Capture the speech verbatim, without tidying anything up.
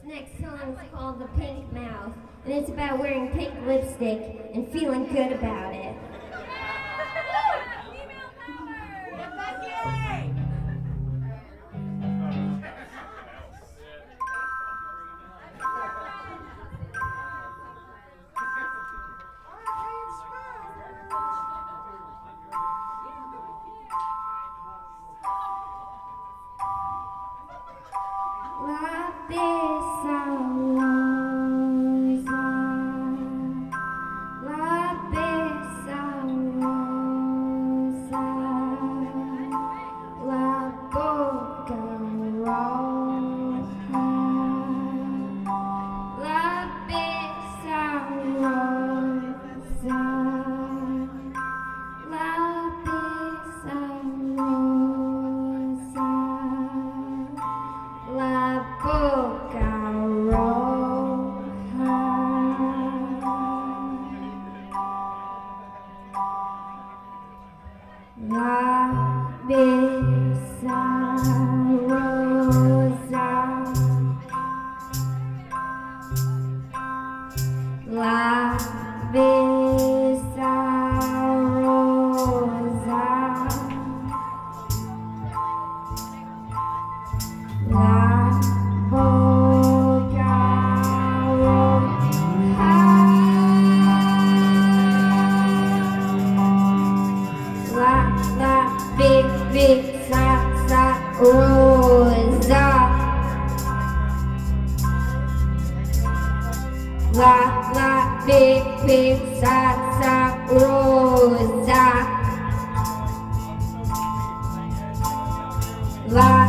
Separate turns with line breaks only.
Next song is called The Pink Mouth, and it's about wearing pink lipstick and feeling good about it.
Female power! Get Becky!
La besa rosa, la besa rosa, la boca roja, la besa rosa, la besa rosa. La boca roja, la besa rosa, la besa rosa, la boca roja, la la big big sa sa rosa, la la big big sa sa rosa, la